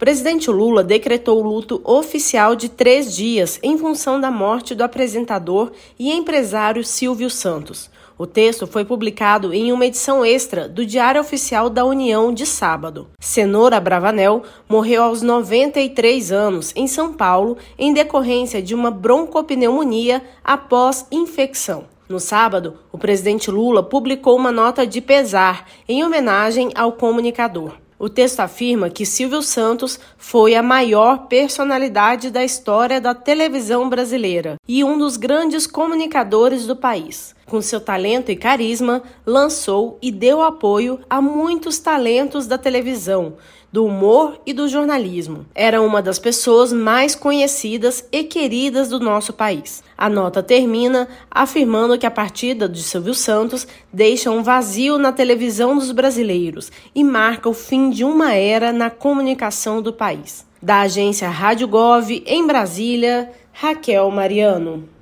presidente Lula decretou o luto oficial de 3 dias em função da morte do apresentador e empresário Silvio Santos. O texto foi publicado em uma edição extra do Diário Oficial da União de sábado. Cenoura Bravanel morreu aos 93 anos em São Paulo em decorrência de uma broncopneumonia após infecção. No sábado, o presidente Lula publicou uma nota de pesar em homenagem ao comunicador. O texto afirma que Silvio Santos foi a maior personalidade da história da televisão brasileira e um dos grandes comunicadores do país. Com seu talento e carisma, lançou e deu apoio a muitos talentos da televisão, do humor e do jornalismo. Era uma das pessoas mais conhecidas e queridas do nosso país. A nota termina afirmando que a partida de Silvio Santos deixa um vazio na televisão dos brasileiros e marca o fim de uma era na comunicação do país. Da agência Rádio Gov, em Brasília, Raquel Mariano.